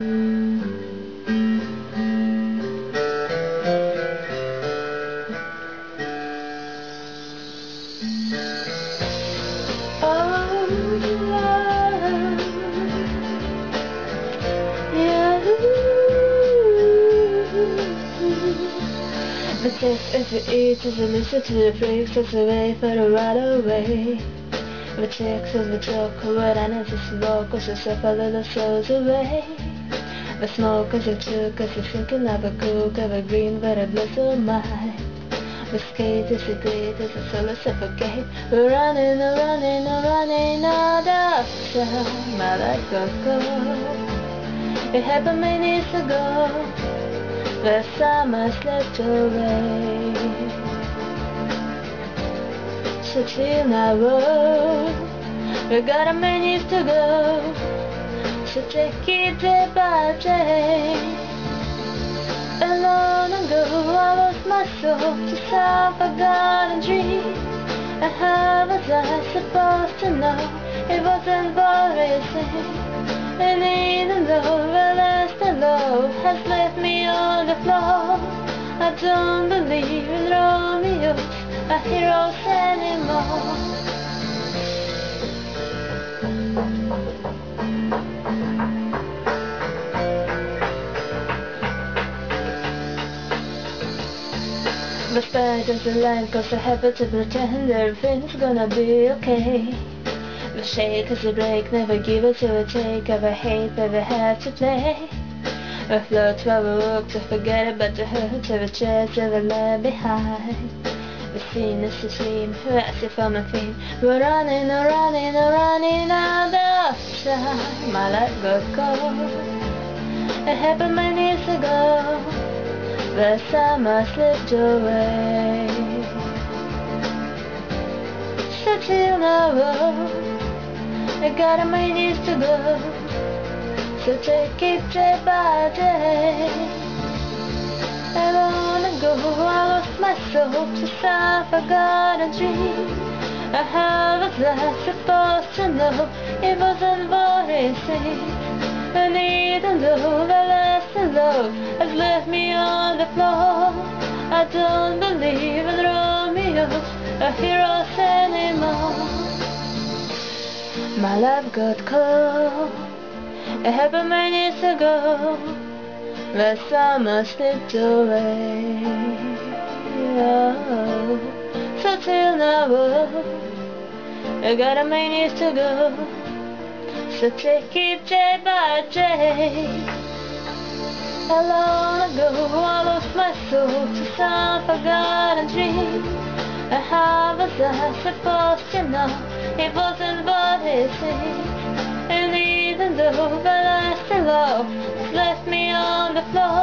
But if it eats, as I listen to the freaks, that's the way for the right away. But chicks as we joke, what I need to smoke, cause yourself a little souls away. But smoke as you took, cause you're thinking of a cook, of a green, but a bliss of mine. But skate as you bleed, as a soul suffocate. We're running, running, running out of time. My life go. It happened many years ago. The summer slipped away. So till now, we got a many years to go. So take it day by day. Alone and go, I lost my soul to self-forgotten dream. And how was I supposed to know it wasn't what it seemed? And even though the last hello has left me on the floor, I don't believe in Romeo's heroes anymore. But spiders and line, cause I happen to pretend everything's gonna be okay. The shake as a break, never give it to a take. Ever hate, never have to play. We float while we walk to forget about the hurt of a chance ever left behind. The scene is a dream, as if I'm a fiend. We're running, running, running out of time. My life got cold. It happened many years ago. The summer slipped away. So till now, I got a many years to go. So take it day by day. I wanna go, I lost my soul to self-forgotten dream. How was I supposed to know it wasn't what it seemed? And even though the last hello has left me on the floor, I don't believe in Romeo's heroes anymore. My love got cold. It happened many years ago. The summer slipped away. Oh. So till now, I got a many years to go. So take it day by day. Alone ago, I lost my soul to some forgotten dream. And how was I supposed to know it wasn't what it seemed? And even though the last hello has left me on the floor,